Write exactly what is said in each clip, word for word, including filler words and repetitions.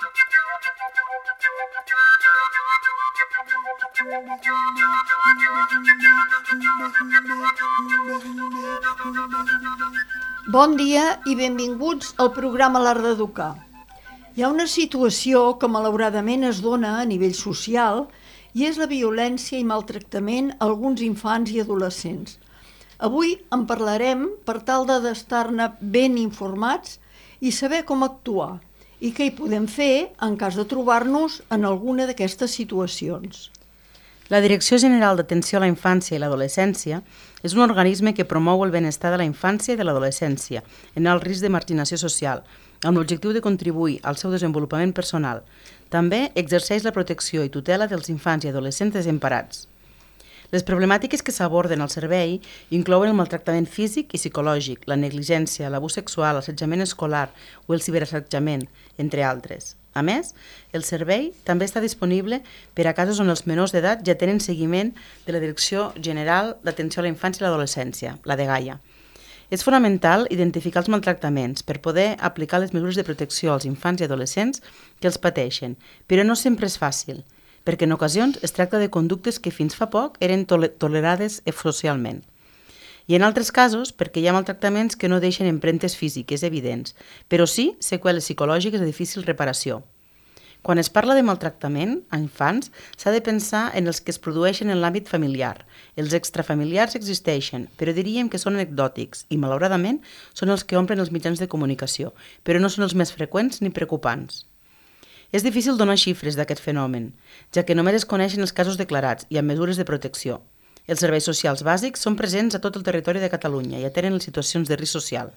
Bon dia i benvinguts al programa L'Art d'Educar. Hi ha una situació que malauradament es dona a nivell social i és la violència i maltractament a alguns infants i adolescents. Avui en parlarem per tal d'estar-ne ben informats i saber com actuar i què hi podem fer en cas de trobar-nos en alguna d'aquestes situacions. La Direcció General d'Atenció a la Infància i l'Adolescència és un organisme que promou el benestar de la infància i de l'adolescència en alt risc de marginació social, amb l'objectiu de contribuir al seu desenvolupament personal. També exerceix la protecció i tutela dels infants i adolescents desemparats. Les problemàtiques que s'aborden al servei inclouen el maltractament físic i psicològic, la negligència, l'abús sexual, l'assetjament escolar o el ciberassetjament, entre altres. A més, el servei també està disponible per a casos on els menors d'edat ja tenen seguiment de la Direcció General d'Atenció a la Infància i l'Adolescència, la DGAIA. És fonamental identificar els maltractaments per poder aplicar les mesures de protecció als infants i adolescents que els pateixen, però no sempre és fàcil, perquè en ocasions es tracta de conductes que fins fa poc eren tolerades socialment. I en altres casos, perquè hi ha maltractaments que no deixen empremtes físiques evidents, però sí seqüeles psicològiques de difícil reparació. Quan es parla de maltractament a infants, s'ha de pensar en els que es produeixen en l'àmbit familiar. Els extrafamiliars existeixen, però diríem que són anecdòtics i, malauradament, són els que omplen els mitjans de comunicació, però no són els més freqüents ni preocupants. És difícil donar xifres d'aquest fenomen, ja que només es coneixen els casos declarats i amb mesures de protecció. Els serveis socials bàsics són presents a tot el territori de Catalunya i atenen les situacions de risc social.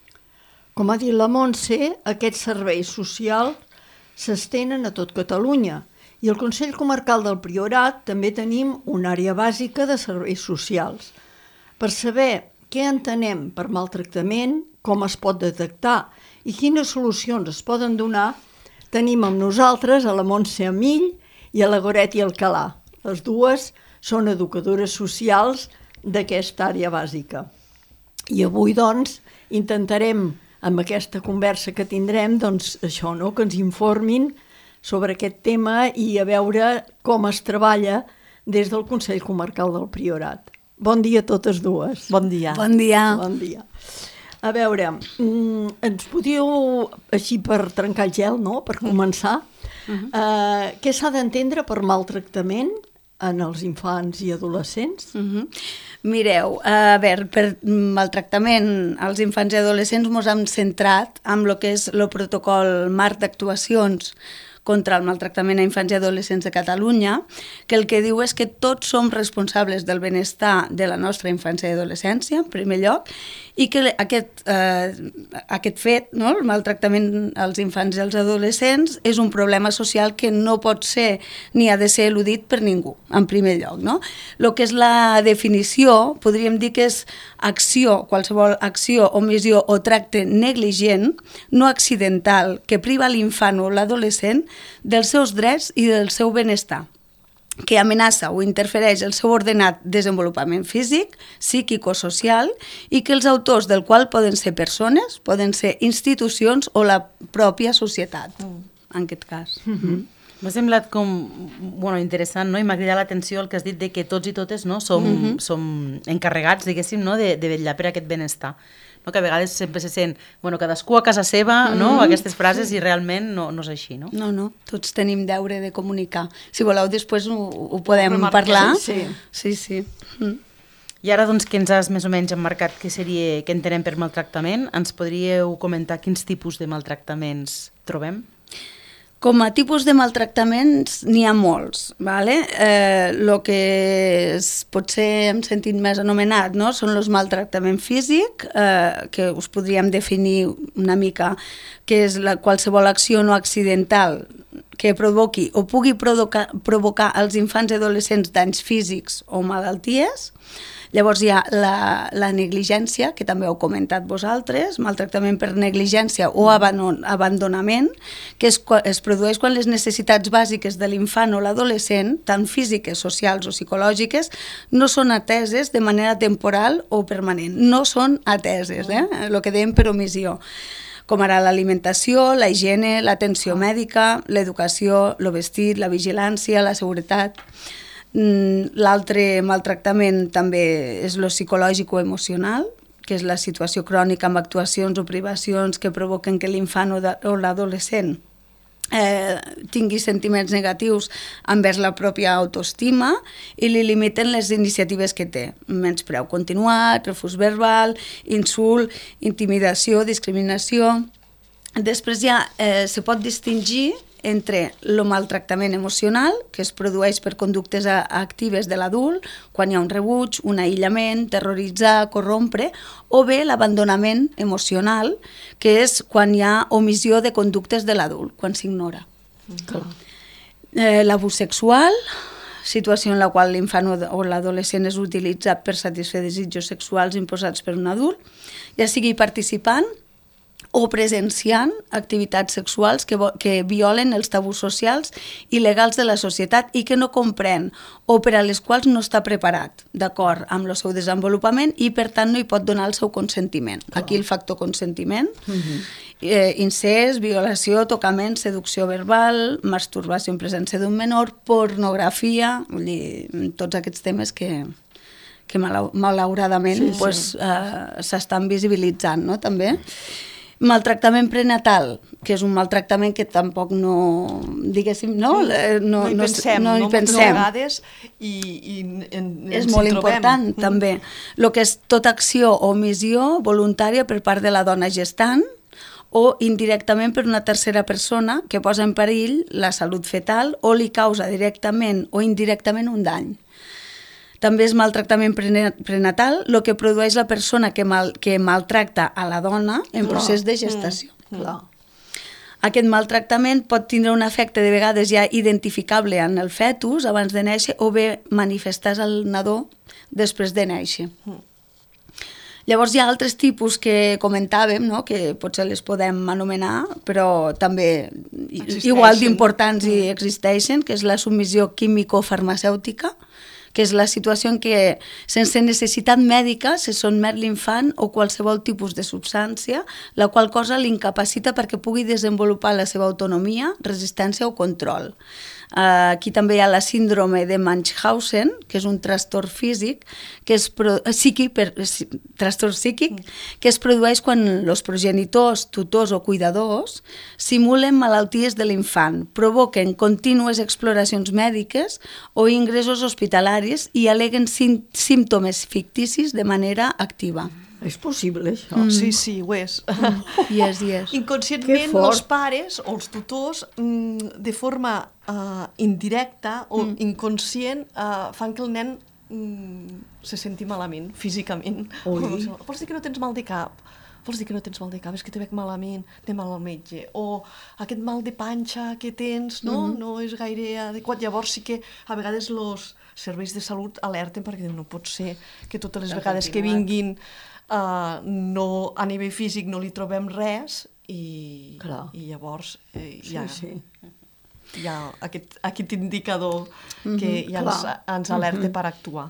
Com ha dit la Montse, aquests serveis socials s'estenen a tot Catalunya i al Consell Comarcal del Priorat també tenim una àrea bàsica de serveis socials. Per saber què entenem per maltractament, com es pot detectar i quines solucions es poden donar, tenim amb nosaltres a la Montse Amill i a la Goretti Alcalà. Les dues són educadores socials d'aquesta àrea bàsica. I avui, doncs, intentarem, amb aquesta conversa que tindrem, doncs, això, no?, que ens informin sobre aquest tema i a veure com es treballa des del Consell Comarcal del Priorat. Bon dia a totes dues. Bon dia. Bon dia. Bon dia. A veure, ens podíeu, així per trencar el gel, no?, per començar, uh-huh. eh, què s'ha d'entendre per maltractament en els infants i adolescents? Uh-huh. Mireu, a veure, per maltractament als infants i adolescents ens hem centrat en el que és el protocol marc d'actuacions contra el maltractament a infants i adolescents de Catalunya, que el que diu és que tots som responsables del benestar de la nostra infància i adolescència, en primer lloc, i que aquest, eh, aquest fet, no, el maltractament als infants i als adolescents, és un problema social que no pot ser ni ha de ser eludit per ningú, en primer lloc. No? El que és la definició, podríem dir que és acció, qualsevol acció, omissió o tracte negligent, no accidental, que priva l'infant o l'adolescent dels seus drets i del seu benestar, que amenaça o interfereix el seu ordenat desenvolupament físic, psíquic o social i que els autors del qual poden ser persones, poden ser institucions o la pròpia societat, en aquest cas. Mm-hmm. M'ha semblat com, bueno, interessant, no? I m'ha cridat l'atenció el que has dit de que tots i totes, no, som, mm-hmm. som encarregats, diguéssim, no, de, de vetllar per aquest benestar. No? Que a vegades sempre se sent, bueno, cadascú a casa seva, mm-hmm. no? Aquestes frases, i realment no, no és així, no? No, no, tots tenim deure de comunicar. Si voleu, després ho, ho podem parlar. Sí, sí. sí. Mm. I ara, doncs, que ens has més o menys emmarcat què seria, què entenem per maltractament, ens podríeu comentar quins tipus de maltractaments trobem? Com a tipus de maltractaments n'hi ha molts, ¿vale? Eh, lo que és, potser hem sentit més anomenat, no? Són els maltractaments físic, eh, que us podríem definir una mica, que és la, qualsevol acció no accidental que provoqui o pugui provocar, provocar als infants i adolescents danys físics o malalties. Llavors hi ha la, la negligència, que també heu comentat vosaltres, maltractament per negligència o abandon, abandonament, que es, es produeix quan les necessitats bàsiques de l'infant o l'adolescent, tant físiques, socials o psicològiques, no són ateses de manera temporal o permanent. No són ateses, eh? El que dèiem per omissió. com ara l'alimentació, la higiene, l'atenció mèdica, l'educació, el vestit, la vigilància, la seguretat. L'altre maltractament també és lo psicològic o emocional, que és la situació crònica amb actuacions o privacions que provoquen que l'infant o l'adolescent eh, tingui sentiments negatius envers la pròpia autoestima i li limiten les iniciatives que té. Menyspreu continuat, refús verbal, insult, intimidació, discriminació. Després ja eh, se pot distingir entre el maltractament emocional, que es produeix per conductes actives de l'adult, quan hi ha un rebuig, un aïllament, terroritzar, corrompre, o bé l'abandonament emocional, que és quan hi ha omissió de conductes de l'adult, quan s'ignora. Eh, l'abús sexual, situació en la qual l'infant o l'adolescent és utilitzat per satisfer desitjos sexuals imposats per un adult, ja sigui participant o presenciant activitats sexuals que, que violen els tabús socials i legals de la societat i que no comprèn o per a les quals no està preparat d'acord amb el seu desenvolupament i per tant no hi pot donar el seu consentiment. Aquí el factor consentiment, uh-huh. eh, incest, violació, tocament, seducció verbal, masturbació en presència d'un menor, pornografia, vull dir, tots aquests temes que... que malauradament sí, sí. Pues, eh, s'estan visibilitzant, no?, també. Maltractament prenatal, que és un maltractament que tampoc no, diguéssim, no? No, no hi pensem, no, no hi pensem. Moltes vegades i, i en, és molt important, mm. també. El que és tota acció o omissió voluntària per part de la dona gestant o indirectament per una tercera persona que posa en perill la salut fetal o li causa directament o indirectament un dany. També és maltractament prenatal, el que produeix la persona que, mal, que maltracta a la dona en clar. Procés de gestació. Mm. Clar. Aquest maltractament pot tindre un efecte de vegades ja identificable en el fetus abans de néixer o bé manifestar-se al nadó després de néixer. Mm. Llavors hi ha altres tipus que comentàvem, no?, que potser les podem anomenar, però també existeixen. Igual d'importants mm. i existeixen, que és la submissió químico-farmacèutica, que és la situació en què, sense necessitat mèdica, se sotmet l'infant o qualsevol tipus de substància, la qual cosa l'incapacita perquè pugui desenvolupar la seva autonomia, resistència o control. Aquí també hi ha la síndrome de Munchausen, que és un trastorn físic, que és pro... psíquic, per... trastorn psíquic, que es produeix quan els progenitors, tutors o cuidadors simulen malalties de l'infant, provoquen contínues exploracions mèdiques o ingressos hospitalaris i aleguen sim... símptomes ficticis de manera activa. És possible, això? Mm. Sí, sí, ho és. Mm. Yes, yes. Inconscientment, els pares o els tutors, de forma uh, indirecta o mm. inconscient, uh, fan que el nen mm, se senti malament, físicament. Ui. Vols dir que no tens mal de cap? Vols dir que no tens mal de cap? És que te veig malament, anem al metge. O aquest mal de panxa que tens, no? Mm-hmm. No és gaire adequat. Llavors sí que a vegades els serveis de salut alerten perquè no pot ser que totes les ja vegades que vinguin Uh, no, a nivell físic no li trobem res i, i llavors eh, hi, ha, sí, sí. hi ha aquest, aquest indicador mm-hmm, que ja ens, ens alerta mm-hmm. per actuar.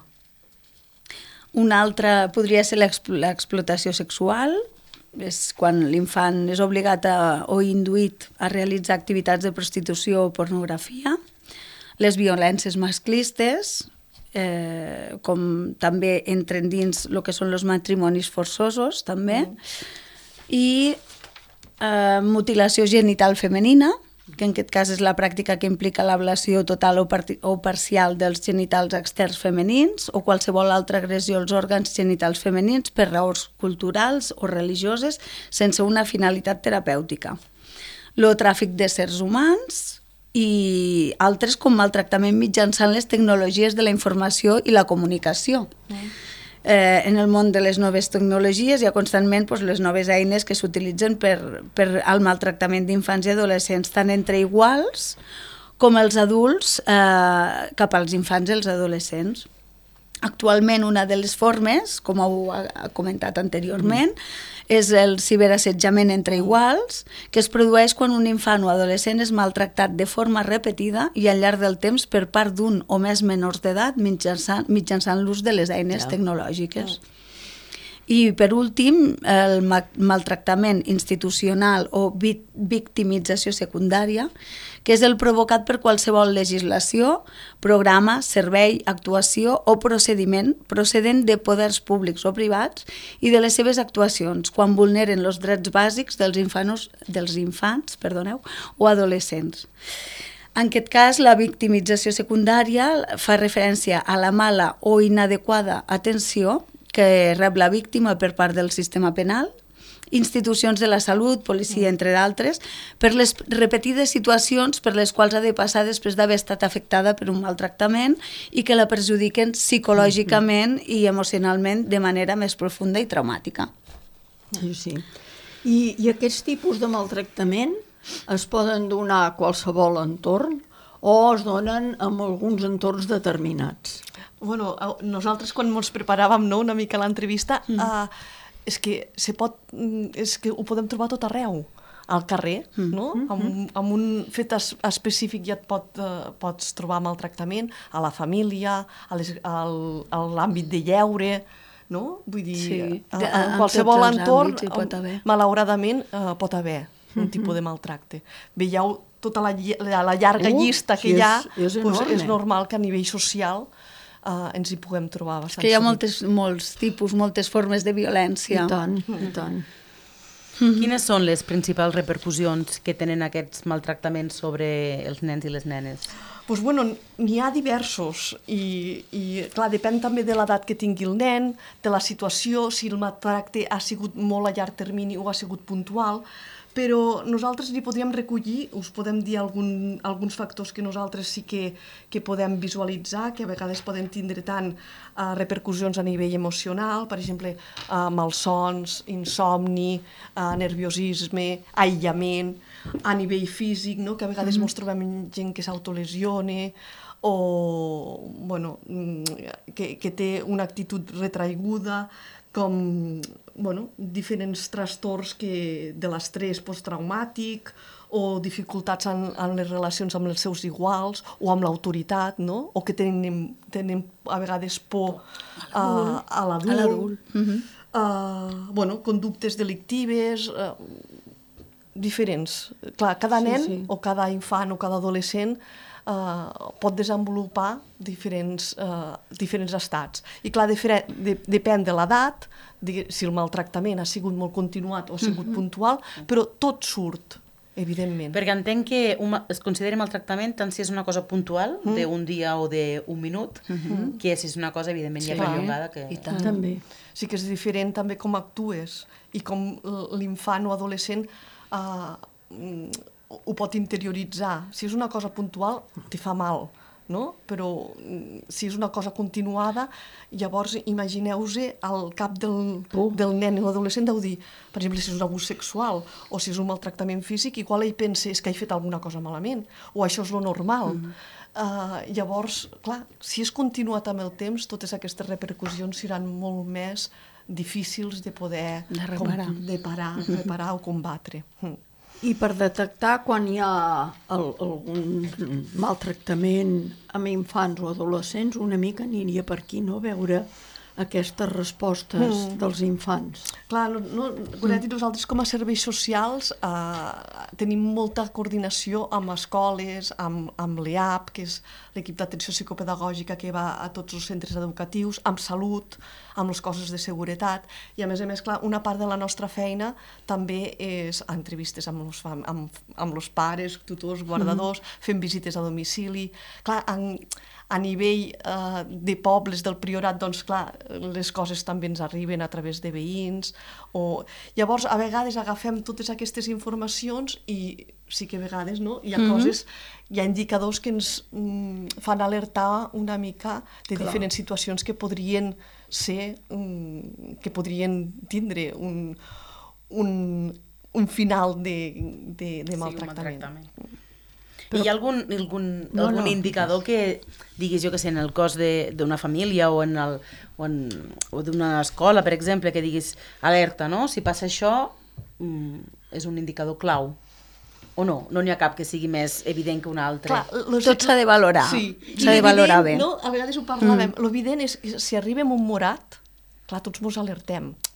Una altra podria ser l'explotació sexual, és quan l'infant és obligat a, o induït a realitzar activitats de prostitució o pornografia, les violències masclistes, Eh, com també entren dins el que són els matrimonis forçosos també mm. i eh, mutilació genital femenina, que en aquest cas és la pràctica que implica l'ablació total o, o parcial dels genitals externs femenins o qualsevol altra agressió als òrgans genitals femenins per raons culturals o religioses sense una finalitat terapèutica. El tràfic d'éssers humans i altres com maltractament mitjançant les tecnologies de la informació i la comunicació. Mm. Eh, en el món de les noves tecnologies hi ha constantment pues, les noves eines que s'utilitzen per, per al maltractament d'infants i adolescents, tant entre iguals com els adults eh, cap als infants i els adolescents. Actualment una de les formes, com heu comentat anteriorment, mm. és el ciberassetjament entre iguals, que es produeix quan un infant o adolescent és maltractat de forma repetida i al llarg del temps per part d'un o més menors d'edat mitjançant, mitjançant l'ús de les eines ja. tecnològiques. Ja. I, per últim, el maltractament institucional o victimització secundària, que és el provocat per qualsevol legislació, programa, servei, actuació o procediment procedent de poders públics o privats i de les seves actuacions quan vulneren els drets bàsics dels infants, dels infants perdoneu, o adolescents. En aquest cas, la victimització secundària fa referència a la mala o inadequada atenció que rep la víctima per part del sistema penal, institucions de la salut, policia, entre d'altres, per les repetides situacions per les quals ha de passar després d'haver estat afectada per un maltractament i que la perjudiquen psicològicament i emocionalment de manera més profunda i traumàtica. Sí, sí. I, i aquests tipus de maltractament es poden donar a qualsevol entorn o es donen en alguns entorns determinats? Bueno, nosaltres quan ens preparàvem, no, una mica l'entrevista, mm. uh, és que se pot, és que ho podem trobar tot arreu, al carrer, mm. no? Mm. Amb, amb un fet es, específic ja et pot, uh, pots trobar maltractament a la família, a les, al, a l'àmbit de lleure, no? Vull dir, sí. a, a, a qualsevol entorn, pot haver. malauradament, uh, pot haver un mm-hmm. tipus de maltracte. Veieu tota la, la, la llarga uh, llista que sí, hi ha, és, és, doncs és normal que a nivell social Uh, ens hi puguem trobar bastant. És que hi ha moltes, molts tipus, moltes formes de violència. I tant, i tant. Mm-hmm. Quines són les principals repercussions que tenen aquests maltractaments sobre els nens i les nenes? Pues bueno, n'hi ha diversos i, i clar, depèn també de l'edat que tingui el nen, de la situació, si el maltracte ha sigut molt a llarg termini o ha sigut puntual, però nosaltres n'hi podríem recollir, us podem dir algun, alguns factors que nosaltres sí que, que podem visualitzar, que a vegades poden tindre tant uh, repercussions a nivell emocional, per exemple, uh, malsons, insomni, uh, nerviosisme, aïllament, a nivell físic, no? Que a vegades mm-hmm. ens trobem gent que s'autolesiona o bueno, que, que té una actitud retraiguda, com bueno, diferents trastorns que, de l'estrès posttraumàtic o dificultats en, en les relacions amb els seus iguals o amb l'autoritat, no? O que tenen, tenen a vegades por uh, a l'adult. Uh-huh. Uh, bueno, conductes delictives, uh, diferents. Clar, cada nen sí, sí. o cada infant o cada adolescent Uh, pot desenvolupar diferents, uh, diferents estats. I clar, de, de, depèn de l'edat, de, si el maltractament ha sigut molt continuat o ha sigut mm-hmm. puntual, però tot surt, evidentment. Perquè entenc que un, es considera maltractament tant si és una cosa puntual, mm. d'un dia o d'un minut, mm-hmm. que si és una cosa, evidentment, sí, ja perllongada. Que... I tant. També. Sí que és diferent també com actues i com l'infant o adolescent uh, ho pot interioritzar. Si és una cosa puntual, te fa mal, no? Però si és una cosa continuada, llavors imagineu-vos al cap del, uh. del nen o l'adolescent deu dir, per exemple, si és un abús sexual o si és un maltractament físic, igual ell pensa que he fet alguna cosa malament o això és lo normal. Mm. Uh, llavors, clar, si és continuat amb el temps, totes aquestes repercussions seran molt més difícils de poder de reparar, com, de parar, reparar o combatre. Mm. I per detectar quan hi ha el, algun maltractament amb infants o adolescents, una mica aniria per aquí, no?, veure aquestes respostes mm. dels infants. Clar, no, no, mm. nosaltres com a serveis socials eh, tenim molta coordinació amb escoles, amb, amb l'E A P, que és l'equip d'atenció psicopedagògica que va a tots els centres educatius, amb salut, amb les coses de seguretat, i a més a més, clar, una part de la nostra feina també és entrevistes amb els, amb, amb els pares, tutors, guardadors, mm. fent visites a domicili. Clar, en, a nivell eh, de pobles del Priorat, doncs clar, les coses també ens arriben a través de veïns. O... Llavors, a vegades agafem totes aquestes informacions i sí que a vegades no? hi ha mm-hmm. coses, hi ha indicadors que ens mm, fan alertar una mica de clar. Diferents situacions que podrien ser, mm, que podrien tindre un, un, un final de, de, de maltractament. Sí, un maltractament. Però... Hi ha algun, algun, no, algun no. indicador que diguis, jo que sé, en el cos d'una família o en el, o, en, o d'una escola, per exemple, que diguis alerta, no? Si passa això, mm, és un indicador clau. O no? No n'hi ha cap que sigui més evident que un altre. Clar, los... Tot s'ha de valorar. Sí. S'ha de valorar bé. No? A vegades ho parlàvem. Mm. L'evident és que si arribem un morat, clar, tots mos alertem.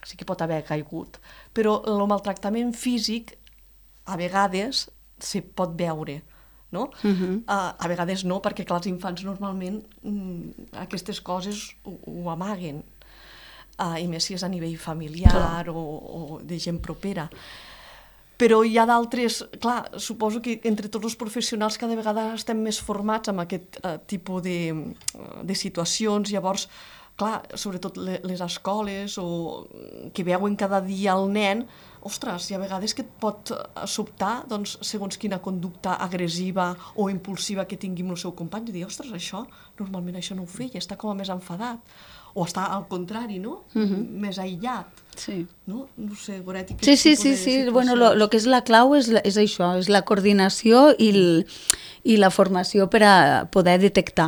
sí que pot haver caigut. Però el maltractament físic, a vegades, se pot veure, no? Uh-huh. uh, a vegades no, perquè clar, els infants normalment mm, aquestes coses ho, ho amaguen, uh, i més si és a nivell familiar o, o de gent propera. Però hi ha d'altres... Clar, suposo que entre tots els professionals cada vegada estem més formats amb aquest uh, tipus de, de situacions, llavors, clar, sobretot les escoles o que veuen cada dia el nen, ostres, hi ha vegades que et pot sobtar, doncs, segons quina conducta agressiva o impulsiva que tingui amb el seu company, i dir, ostres, això, normalment això no ho feia, està com a més enfadat, o està al contrari, no? Uh-huh. Més aïllat. Sí. No? No sé, Goretti, sí, sí, sí, sí. Bueno, lo, lo que és la clau és, és això, és la coordinació i, el, i la formació per a poder detectar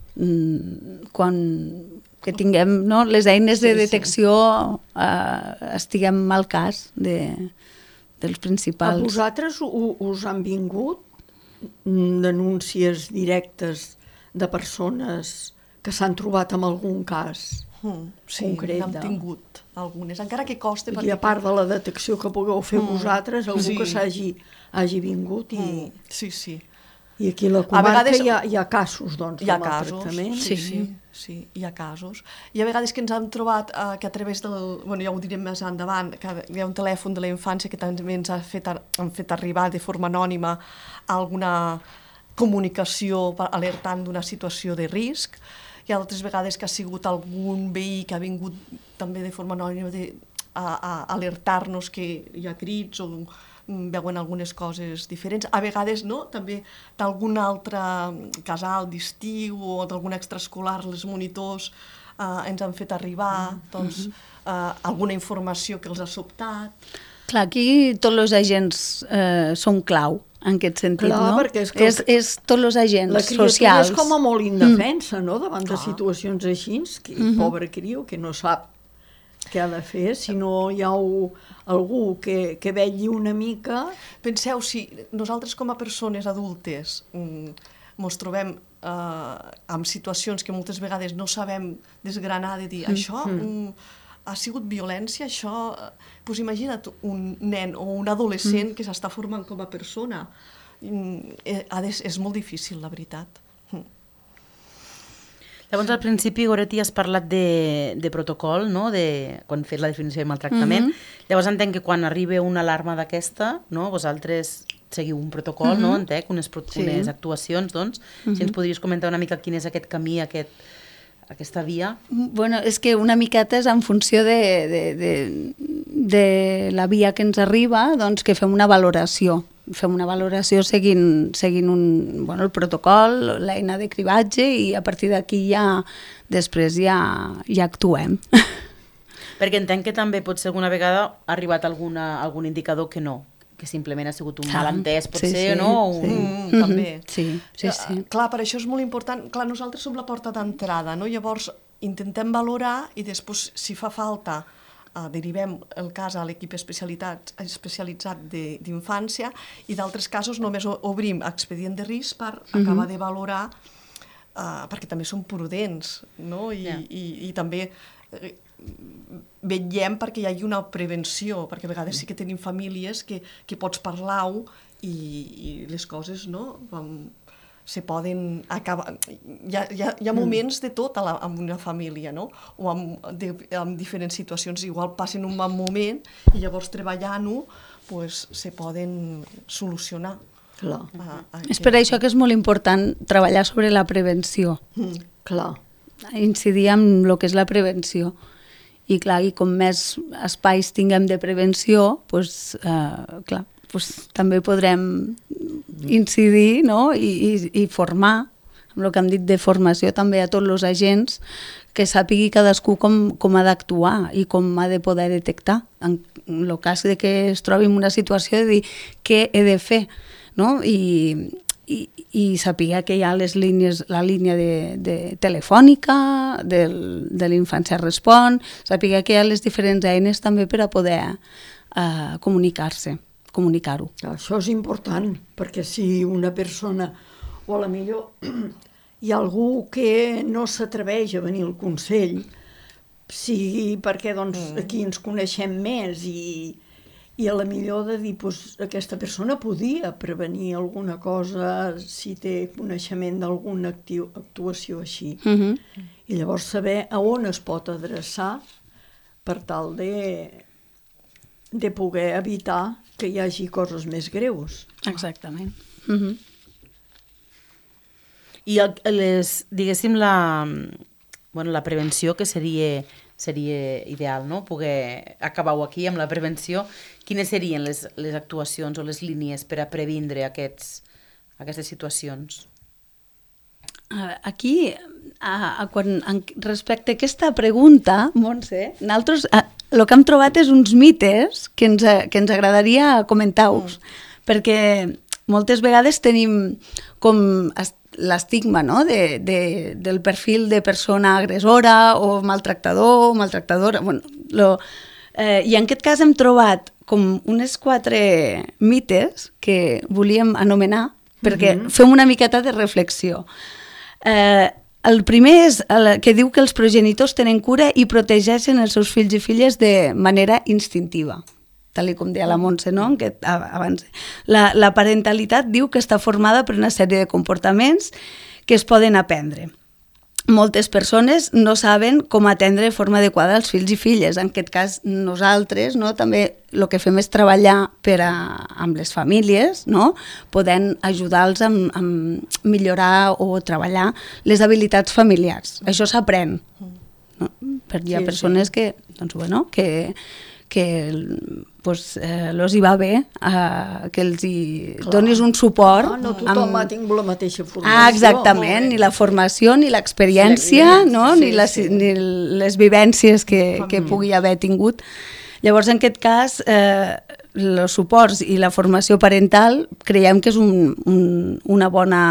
mm, quan que tinguem, no, les eines de detecció eh, estiguem al cas de, dels principals. A vosaltres us han vingut denúncies directes de persones que s'han trobat amb algun cas mm, sí, concret? n'hem tingut algunes, encara que costa. I a part de la detecció que pugueu fer mm, vosaltres, algú sí. que s'hagi hagi vingut i... Mm, sí, sí. I aquí a la comarca vegades, hi, ha, hi ha casos, doncs, hi ha de maltractament. Casos, sí, sí, sí, hi ha casos. I a vegades que ens han trobat eh, que a través del... Bueno, ja ho direm més endavant, que hi ha un telèfon de la infància que també ens ha fet, han fet arribar de forma anònima alguna comunicació alertant d'una situació de risc. Hi ha altres vegades que ha sigut algun veí que ha vingut també de forma anònima de, a, a alertar-nos que hi ha crits o veuen algunes coses diferents. A vegades, no?, també d'algun altre casal d'estiu o d'algun extraescolar, els monitors eh, ens han fet arribar doncs, eh, alguna informació que els ha sobtat. Clar, aquí tots els agents eh, són clau en aquest sentit, Clar, no? perquè és, que és, és tots els agents la criatura socials. és com a molt indefensa, mm. no?, davant Clar. de situacions així, que Mm-hmm. pobre criu, que no sap què ha de fer, si no hi ha un, algú que, que vetlli una mica. Penseu, si nosaltres com a persones adultes mm, ens trobem eh, amb situacions que moltes vegades no sabem desgranar, de dir, això mm, ha sigut violència, això... Doncs imagina't un nen o un adolescent mm. que s'està formant com a persona. Mm, és, és molt difícil, la veritat. Mm. Llavors, al principi, Goretti, has parlat de, de protocol, no?, de, quan fes la definició de maltractament. Mm-hmm. Llavors, entenc que quan arriba una alarma d'aquesta, no?, vosaltres seguiu un protocol, mm-hmm. no?, entenc, unes, sí. unes actuacions, doncs. Mm-hmm. Si ens podries comentar una mica quin és aquest camí, aquest, aquesta via. Bueno, és que una miqueta és en funció de, de, de, de la via que ens arriba, doncs que fem una valoració. Fem una valoració seguint, seguint un, bueno, el protocol, l'eina de cribatge, i a partir d'aquí ja, després ja, ja actuem. Perquè entenc que també potser alguna vegada ha arribat alguna, algun indicador que no, que simplement ha sigut un ah, malentès, potser, sí, sí, no? Un... Sí. Mm, també. Sí, sí, sí. Clar, per això és molt important. Clar, nosaltres som la porta d'entrada, no? Llavors intentem valorar i després, si fa falta, Uh, derivem el cas a l'equip especialitzat, especialitzat d'infància, i d'altres casos només obrim expedient de risc per uh-huh. acabar de valorar, uh, perquè també som prudents, no? I, yeah. i, i també eh, vetllem perquè hi hagi una prevenció, perquè a vegades sí que tenim famílies que, que pots parlar-ho i, i les coses, no?, vam, se poden acabar... Hi ha, hi ha, hi ha moments de tot a la, en una família, no?, o en, de, en diferents situacions. Igual passen un mal moment i llavors treballant-ho pues, se poden solucionar. Clar. A, a és per això que és molt important treballar sobre la prevenció. Mm, clar. Incidir en el que és la prevenció. I clar, i com més espais tinguem de prevenció, pues, eh, clar, pues, també podrem incidir, no?, I, i, i formar, amb el que hem dit de formació també a tots els agents, que sàpigui cadascú com, com ha d'actuar i com ha de poder detectar. En el cas de que es trobi en una situació de dir què he de fer, no?, i, i, i sàpiga que hi ha les línies, la línia de, de telefònica, del, de l'Infància Respon, sàpiga que hi ha les diferents eines també per a poder eh, comunicar-se. comunicar-ho. Això és important, perquè si una persona, o a la millor hi ha algú que no s'atreveix a venir al Consell Sí, perquè doncs, aquí ens coneixem més i, i a la millor de dir doncs, aquesta persona podia prevenir alguna cosa si té coneixement d'alguna actuació així. Uh-huh. I llavors saber a on es pot adreçar per tal de, de poder evitar que hi hagi coses més greus. Exactament. Uh-huh. I el, les, diguéssim, la, bueno, la prevenció, que seria, seria ideal, no? Poder acabar-ho aquí amb la prevenció. Quines serien les, les actuacions o les línies per a previndre aquests, aquestes situacions? Aquí, a, a, quan, en, respecte a aquesta pregunta, Montse, nosaltres el que hem trobat és uns mites que ens, que ens agradaria comentar-vos, mm. perquè moltes vegades tenim com l'estigma, no?, de, de, del perfil de persona agressora o maltractador o maltractadora. Bueno, lo, eh, I en aquest cas hem trobat com unes quatre mites que volíem anomenar perquè mm-hmm. fem una miqueta de reflexió. Eh, el primer és el que diu que els progenitors tenen cura i protegeixen els seus fills i filles de manera instintiva, tal com deia la Montse, no? Que, abans. La, la parentalitat diu que està formada per una sèrie de comportaments que es poden aprendre. Moltes persones no saben com atendre de forma adequada els fills i filles. En aquest cas, nosaltres, no, també el que fem és treballar per a, amb les famílies, no, podent ajudar-los a, a millorar o treballar les habilitats familiars. Això s'aprèn. No? Per, hi ha sí, persones sí. que, doncs, bueno, que... que pues, eh, los hi va bé, eh, que els hi Clar. donis un suport. Ah, no tothom amb... ha tingut la mateixa formació. Ah, exactament, ni la formació, ni l'experiència, sí, no? sí, ni, les, sí. ni les vivències que, que pugui haver tingut. Llavors, en aquest cas, eh, els suports i la formació parental creiem que és un, un, una bona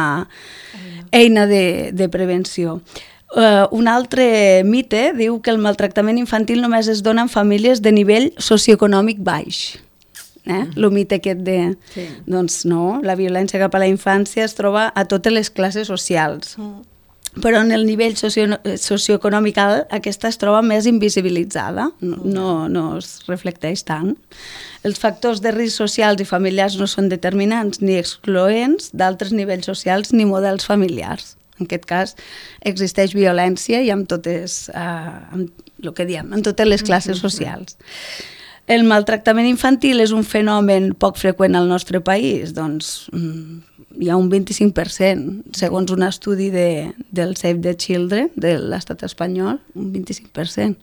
eina de, de prevenció. Uh, un altre mite diu que el maltractament infantil només es dona en famílies de nivell socioeconòmic baix. Eh? El mite aquest de... Sí. Doncs no, la violència cap a la infància es troba a totes les classes socials. Mm. Però en el nivell socio socioeconòmic alt aquesta es troba més invisibilitzada, no, no, no es reflecteix tant. Els factors de risc socials i familiars no són determinants ni excloents d'altres nivells socials ni models familiars. En aquest cas, existeix violència i amb totes, eh, amb, el que diem, en totes les classes socials. El maltractament infantil és un fenomen poc freqüent al nostre país? Doncs hi ha un vint-i-cinc per cent, segons un estudi de, del Save the Children de l'estat espanyol, un vint-i-cinc per cent.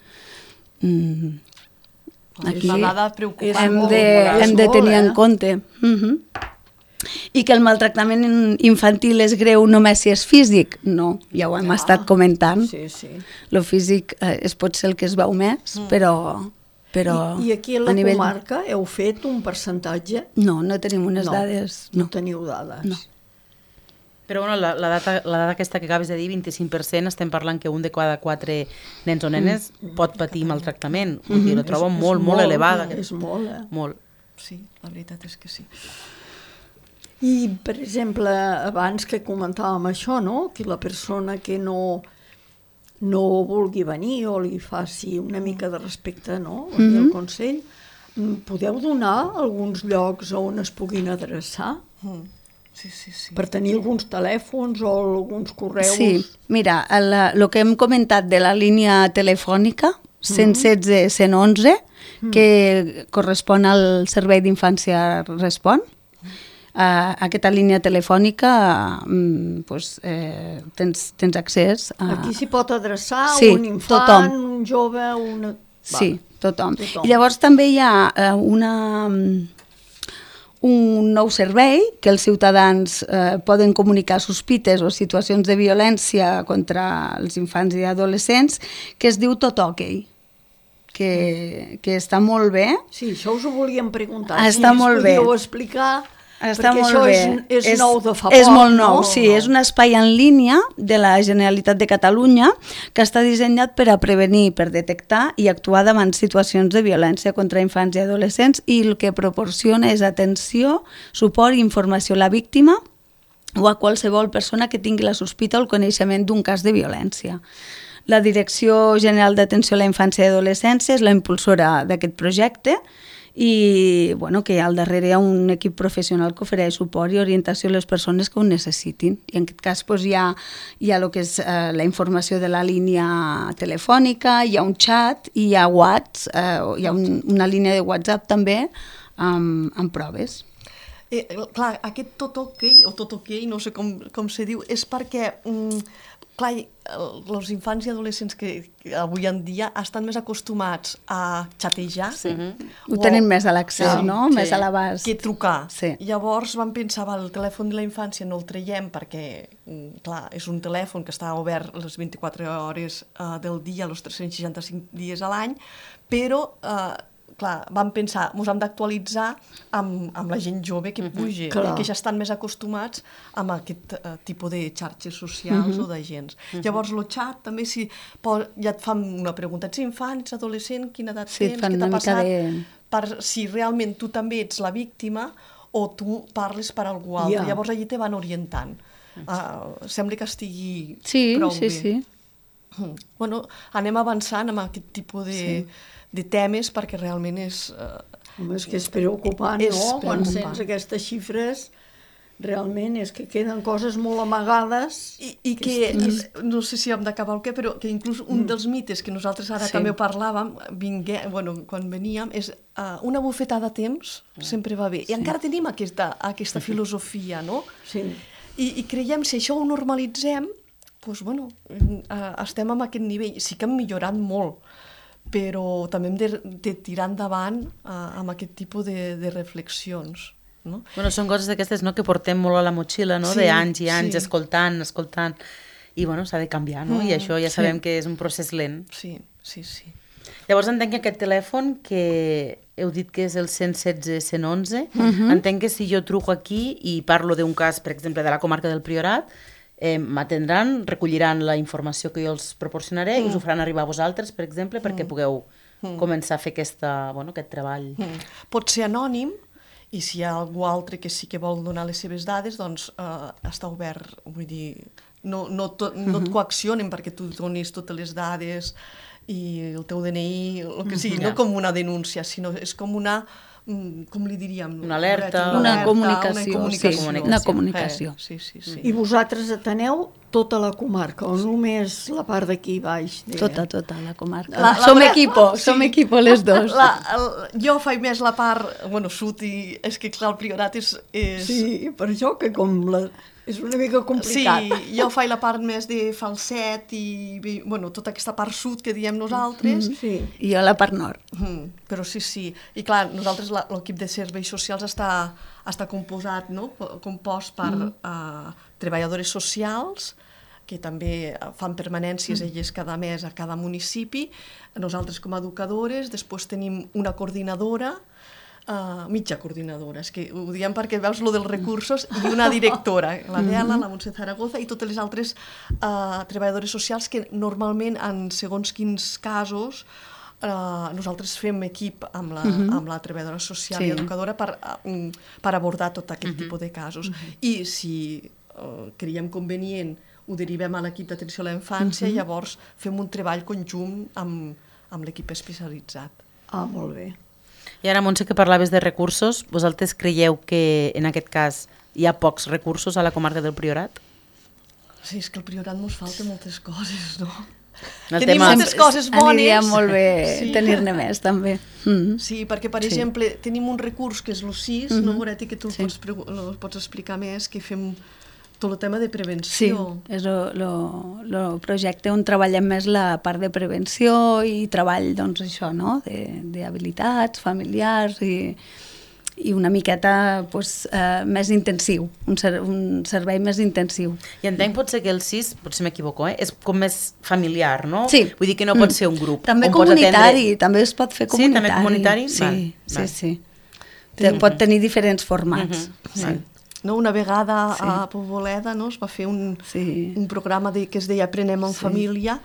Mm. Aquí hem de, hem de tenir en compte. Uh-huh. I que el maltractament infantil és greu només si és físic? No, ja ho hem ah, estat comentant. Sí, sí. Lo físic eh, és potser el que es veu més, mm. però, però... I, I aquí a la a nivell... comarca heu fet un percentatge? No, no tenim unes no, dades. No, no teniu dades. No. Però bueno, la, la, data, la data aquesta que acabes de dir, vint-i-cinc per cent, estem parlant que un de cada quatre nens o nenes mm. pot patir maltractament. Mm -hmm. Vull dir, ho trobo és, molt, és molt, molt elevada. És molt, eh? Molt. Sí, la veritat és que sí. I, per exemple, abans que comentàvem això, no? Que la persona que no, no vulgui venir o li faci una mica de respecte, no? Aquí mm-hmm. al Consell, podeu donar alguns llocs on es puguin adreçar? Mm. Sí, sí, sí. Per tenir alguns telèfons o alguns correus? Sí, mira, el, el que hem comentat de la línia telefònica, cent setze cent onze, mm. que correspon al Servei d'Infància Respon, Uh, aquesta línia telefònica um, pues, eh, tens, tens accés a... Aquí s'hi pot adreçar sí, un infant, tothom. un jove, una... Sí, tothom. tothom. I llavors també hi ha uh, una, um, un nou servei que els ciutadans uh, poden comunicar sospites o situacions de violència contra els infants i adolescents, que es diu Tot OK. Que, que està molt bé. Sí, això us ho volíem preguntar. Està si molt bé. Podíeu explicar... Està perquè molt això bé. És, és, és nou de fa és poc, molt nou, no? sí, és un espai en línia de la Generalitat de Catalunya que està dissenyat per a prevenir, per detectar i actuar davant situacions de violència contra infants i adolescents, i el que proporciona és atenció, suport i informació a la víctima o a qualsevol persona que tingui la sospita o el coneixement d'un cas de violència. La Direcció General d'Atenció a la Infància i Adolescència és la impulsora d'aquest projecte i bueno, que al darrere hi ha un equip professional que ofereix suport i orientació a les persones que ho necessitin. I en aquest cas doncs, hi ha, hi ha el que és eh, la informació de la línia telefònica, hi ha un xat i hi ha WhatsApp, eh, hi ha un, una línia de WhatsApp també amb, amb proves. Eh, clar, aquest tot ok, o tot ok, no sé com, com se diu, és perquè, mm, clar, els infants i adolescents que, que avui en dia estan més acostumats a xatejar. Sí. Ho tenen més a l'accés, sí, no? Sí. Més a l'abast. Que trucar. Sí. Llavors vam pensar, va, el telèfon de la infància no el traiem perquè, clar, és un telèfon que està obert les vint-i-quatre hores uh, del dia, els tres-cents seixanta-cinc dies a l'any, però... Uh, clar, vam pensar, ens hem d'actualitzar amb, amb la gent jove que puja, uh-huh. que ja estan més acostumats amb aquest uh, tipus de xarxes socials uh-huh. o d'agents. Uh-huh. Llavors, el xat també, si pot, ja et fan una pregunta, ets infant, ets adolescent, quina edat sí, tens, què t'ha passat? De... Per si realment tu també ets la víctima o tu parles per algú altre. Yeah. Llavors, allí te van orientant. Uh, sembla que estigui sí, prou sí, bé. Sí, sí. Bueno, anem avançant amb aquest tipus de... Sí. de temes, perquè realment és... Uh, Home, és que és preocupant, és no? preocupant. Quan sents aquestes xifres, realment és que queden coses molt amagades. I, i que, que no sé si hem d'acabar el què, però que inclús un mm. dels mites que nosaltres ara sí. també ho parlàvem, vingué, bueno, quan veníem, és uh, una bufetada a temps sempre va bé. I sí. encara tenim aquesta, aquesta filosofia, no? Sí. I, I creiem, si això ho normalitzem, doncs, bueno, uh, estem en aquest nivell. Sí que hem millorat molt, però també hem de, de tirar endavant uh, amb aquest tipus de, de reflexions. No? Bueno, són coses d'aquestes, no?, que portem molt a la motxilla, no?, sí, d'anys i anys, sí. escoltant, escoltant, i bueno, s'ha de canviar, no? Mm, I això ja sabem sí. que és un procés lent. Sí, sí, sí. Llavors entenc que aquest telèfon, que heu dit que és el cent setze cent onze, uh-huh. entenc que si jo truco aquí i parlo d'un cas, per exemple, de la comarca del Priorat, Eh, m'atendran, recolliran la informació que jo els proporcionaré mm. i us ho faran arribar a vosaltres, per exemple, perquè mm. pugueu mm. començar a fer aquesta, bueno, aquest treball. Mm. Pot ser anònim, i si hi ha algú altre que sí que vol donar les seves dades, doncs eh, està obert, vull dir, no, no, to, no mm-hmm. et coaccionen perquè tu donis totes les dades i el teu D N I, el que sigui, mm-hmm. no com una denúncia, sinó és com una... com li diríem? Una alerta. Una, una comunicació. Una comunicació. Sí, una comunicació. Eh, sí, sí, sí. I vosaltres ateneu tota la comarca, o només la part d'aquí baix? Diguem? Tota, tota la comarca. La, la som la, equipo, sí. som equipo les dos. La, el, jo faig més la part, bueno, sud, i és que clar, el Priorat és... és... Sí, per això que com la... és una mica complicat. Sí, jo faig la part més de falset i, bueno, tota aquesta part sud que diem nosaltres. Mm, sí. I jo la part nord. Mm, però sí, sí. I clar, nosaltres, l'equip de serveis socials està, està composat, no?, compost per mm. uh, treballadores socials, que també fan permanències mm. elles cada mes a cada municipi, nosaltres com a educadores, després tenim una coordinadora, Uh, mitja coordinadora, és que ho diem perquè veus lo dels recursos, i una directora, la Dela, la Montse Zaragoza i totes les altres uh, treballadores socials que normalment en segons quins casos uh, nosaltres fem equip amb la, uh-huh. amb la treballadora social sí. i educadora per, uh, per abordar tot aquest uh-huh. tipus de casos. Uh-huh. I si uh, creiem convenient ho derivem a l'equip d'atenció a la infància, uh-huh. llavors fem un treball conjunt amb, amb l'equip especialitzat. Ah, molt bé. I ara, Montse, que parlaves de recursos, vosaltres creieu que en aquest cas hi ha pocs recursos a la comarca del Priorat? Sí, és que al Priorat ens falta moltes coses, no? El Tenim tema... moltes coses bones. Aniria molt bé sí. tenir-ne més, també. Mm-hmm. Sí, perquè, per sí. exemple, tenim un recurs que és l'U sis, mm-hmm. no, Goretti, que tu sí. pots, no, pots explicar més, que fem tot el tema de prevenció. Sí, és el projecte on treballem més la part de prevenció i treball, doncs, això, no?, d'habilitats familiars i, i una miqueta pues, eh, més intensiu, un, ser, un servei més intensiu. I entenc potser que el sis, potser m'equivoco, eh? és com més familiar, no? Sí. Vull dir que no pot mm. ser un grup. També comunitari, atendre... també es pot fer comunitari. Sí, també comunitari? Sí, val, sí, val. sí. Mm-hmm. Pot tenir diferents formats. Mm-hmm. Sí. No, una vegada sí. a Poboleda, no, es va fer un, sí. un programa de, que es deia Aprenem en sí. família.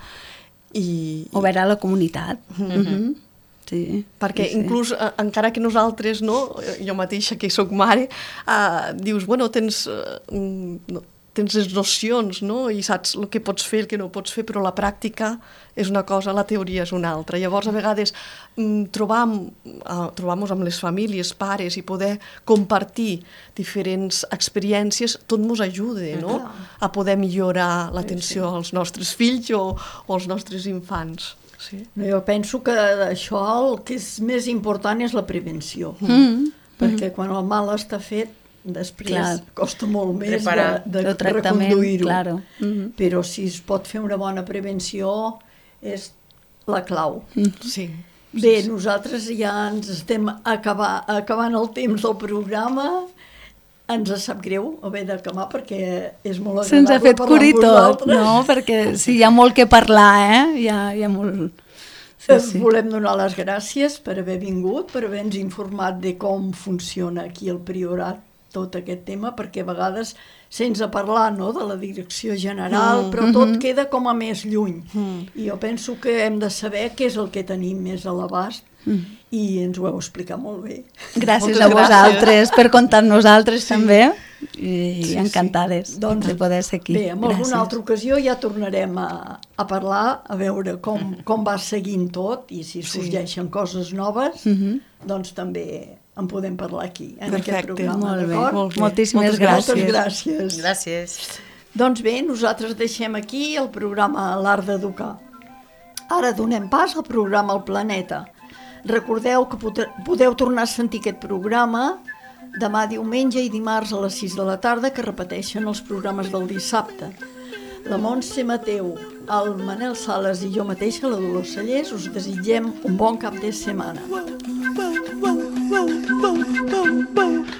I, obert a la comunitat. Mm-hmm. Mm-hmm. Sí. Perquè sí, sí. inclús, eh, encara que nosaltres, no, jo mateixa que sóc mare, eh, dius, bueno, tens... Eh, no, tens les nocions, no? I saps el que pots fer, el que no pots fer, però la pràctica és una cosa, la teoria és una altra. Llavors, a vegades, trobar-nos trobar amb les famílies, pares, i poder compartir diferents experiències, tot ens ajuda, no? A poder millorar l'atenció als nostres fills o, o als nostres infants. Sí. Jo penso que això el que és més important és la prevenció, mm. perquè quan el mal està fet, després clar. Costa molt més Preparar. de, de reconduir-ho. Claro. Mm-hmm. Però si es pot fer una bona prevenció és la clau. Mm. Sí. Bé, sí, sí. Nosaltres ja ens estem acabar, acabant el temps del programa. Ens sap greu haver d'acabar perquè és molt agradable. Se'ns ha fet curt i tot, no? Perquè sí, hi ha molt que parlar, eh? Hi ha, hi ha molt... Sí, sí. Volem donar les gràcies per haver vingut, per haver-nos informat de com funciona aquí el Priorat tot aquest tema, perquè a vegades sense parlar, no, de la direcció general, mm, però tot mm-hmm. queda com a més lluny. Mm. I jo penso que hem de saber què és el que tenim més a l'abast mm. i ens ho heu explicat molt bé. Gràcies Moltes a vosaltres gràcies. per comptar amb nosaltres sí. també i sí, encantades sí. doncs, de poder ser aquí. Bé, en gràcies. alguna altra ocasió ja tornarem a, a parlar, a veure com, com va seguint tot i si sorgeixen sí. coses noves, mm-hmm. doncs també en podem parlar aquí, en Perfecte. aquest programa. Molt bé, molt bé. Moltíssimes moltes gràcies. Moltes gràcies. Gràcies. Doncs bé, nosaltres deixem aquí el programa L'Art d'Educar. Ara donem pas al programa El Planeta. Recordeu que podeu tornar a sentir aquest programa demà diumenge i dimarts a les sis de la tarda, que repeteixen els programes del dissabte. La Montse Mateu, el Manel Sales i jo mateixa, la Dolors Cellers, us desitgem un bon cap de setmana. Wow, wow, wow, wow, wow, wow.